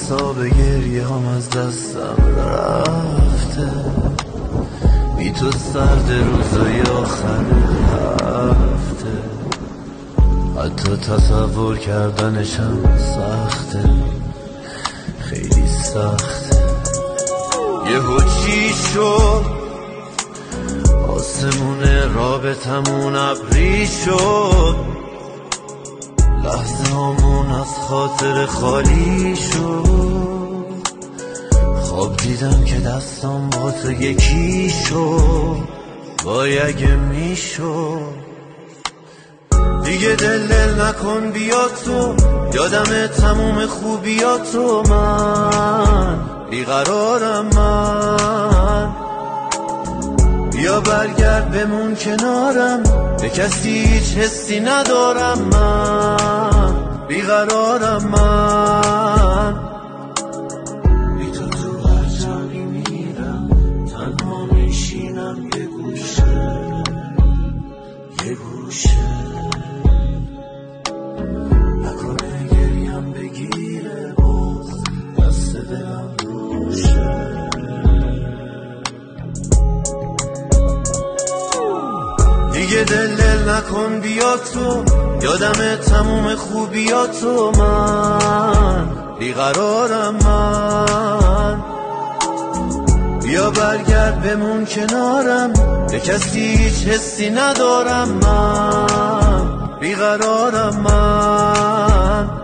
حساب گریه هم از دستم رفته، بی تو سرد روزای آخر هفته، حتی تصور کردنشم سخته، خیلی سخته. یهو چی شد آسمون رابطمون ابری شد، لحظه همون از خاطر خالی شد. خواب دیدم که دستم با تو یکی شد، وای اگه میشد. دیگه دل نکن بیا تو، یادم تموم خوبیاتو، من بیقرارم من. بیا برگرد بمون کنارم، به کسی هیچ حسی ندارم، من بیقرارم من. بی تو تو هر جایی میرم، تنها میشینم یه گوشه یه گوشه. نکنه گریم بگیره باز دست دلم روشه. دیگه دل نکن بیا تو، یادم تموم خوبیاتو، من بیقرارم من. بیا برگرد بمون کنارم، به کسی هیچ حسی ندارم، من بیقرارم من.